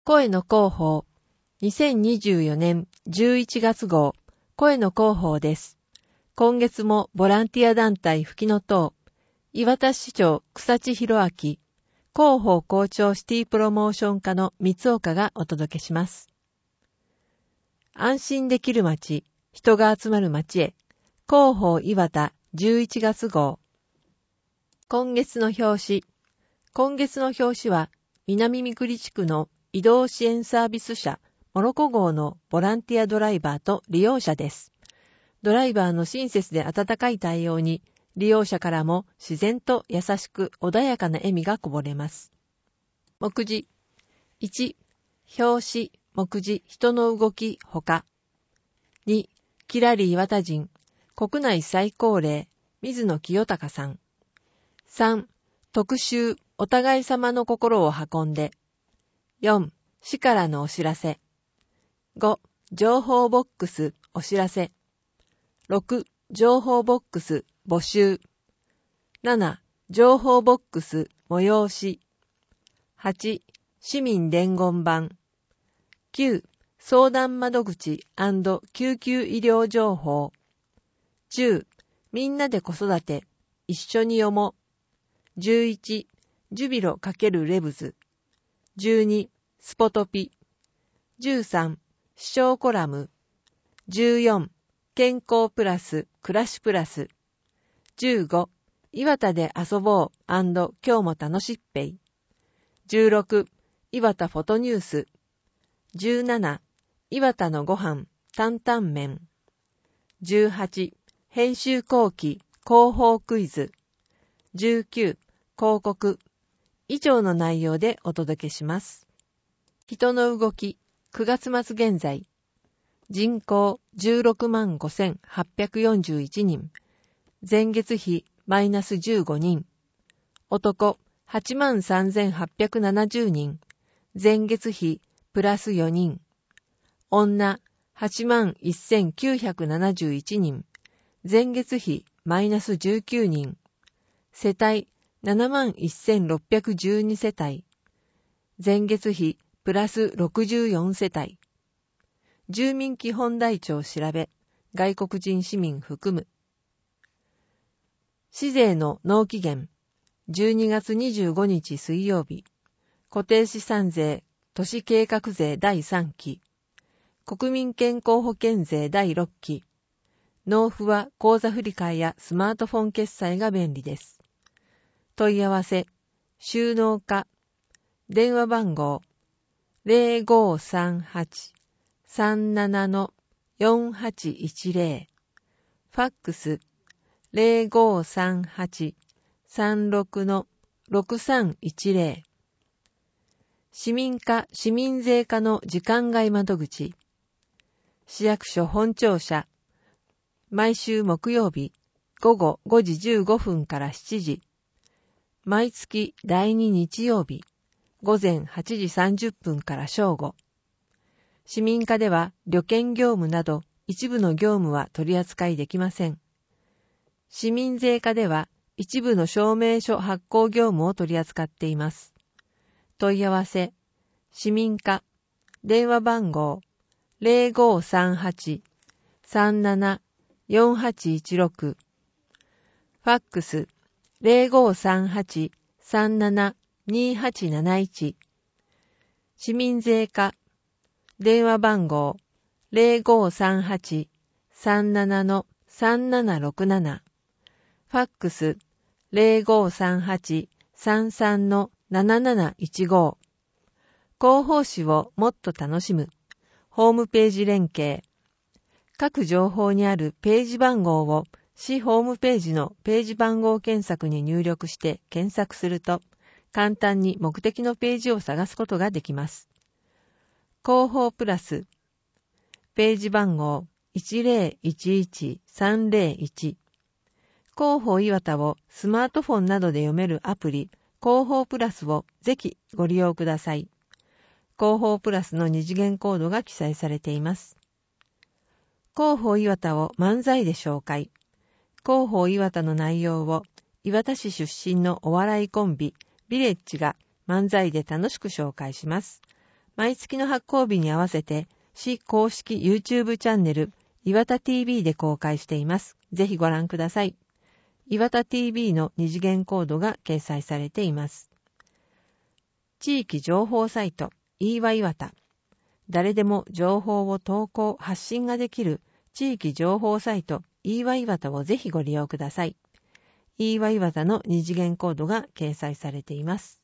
声の広報2024年11月号声の広報です。今月もボランティア団体吹きの塔岩田市長草地博明広報校長シティプロモーション課の三岡がお届けします。安心できる街、人が集まる街へ広報岩田11月号。今月の表紙は南三栗地区の移動支援サービス社モロコ号のボランティアドライバーと利用者です。ドライバーの親切で温かい対応に利用者からも自然と優しく穏やかな笑みがこぼれます。目次1、表紙、目次、人の動き、ほか。2、キラリ岩田人、国内最高齢、水野清隆さん。3、特集、お互い様の心を運んで。4、市からのお知らせ。5、情報ボックス、お知らせ。6、情報ボックス、募集。7、情報ボックス、催し。8、市民伝言板。9、相談窓口&救急医療情報。10、みんなで子育て、一緒に読もう。11、ジュビロ×レブズ。12、スポトピ。13、視聴コラム。14、健康プラス、暮らしプラス。15、岩田で遊ぼう&今日も楽しっぺい。16、岩田フォトニュース。17、岩田のご飯、担々麺。18、編集後期、広報クイズ。19、広告。以上の内容でお届けします。人の動き、9月末現在。人口16万5841人。前月比マイナス15人。男8万3870人。前月比プラス4人。女8万1971人。前月比マイナス19人。世帯7万1612世帯。前月比プラス64世帯。住民基本台帳調べ、外国人市民含む。市税の納期限、12月25日水曜日。固定資産税、都市計画税第3期。国民健康保険税第6期。納付は口座振替やスマートフォン決済が便利です。問い合わせ、収納課、電話番号、0538-37-4810。ファックス、0538-36-6310。市民課・市民税課の時間外窓口。市役所本庁舎。毎週木曜日、午後5時15分から7時。毎月第2日曜日、午前8時30分から正午。市民課では旅券業務など一部の業務は取り扱いできません。市民税課では一部の証明書発行業務を取り扱っています。問い合わせ、市民課、電話番号0538-37-4816。ファックス0538-37-2871。市民税課、電話番号0538-37-3767。ファックス0538-33-7715。広報誌をもっと楽しむ。ホームページ連携。各情報にあるページ番号を市ホームページのページ番号検索に入力して検索すると、簡単に目的のページを探すことができます。広報プラス。ページ番号1011301。広報岩田をスマートフォンなどで読めるアプリ、広報プラスをぜひご利用ください。広報プラスの二次元コードが記載されています。広報岩田を漫才で紹介。広報岩田の内容を岩田市出身のお笑いコンビビレッジが漫才で楽しく紹介します。 毎月の発行日に合わせて、市公式 YouTube チャンネル、岩田 TV で公開しています。ぜひご覧ください。岩田 TV の二次元コードが掲載されています。地域情報サイト、岩岩田。誰でも情報を投稿・発信ができる地域情報サイト、岩岩田をぜひご利用ください。岩岩田の二次元コードが掲載されています。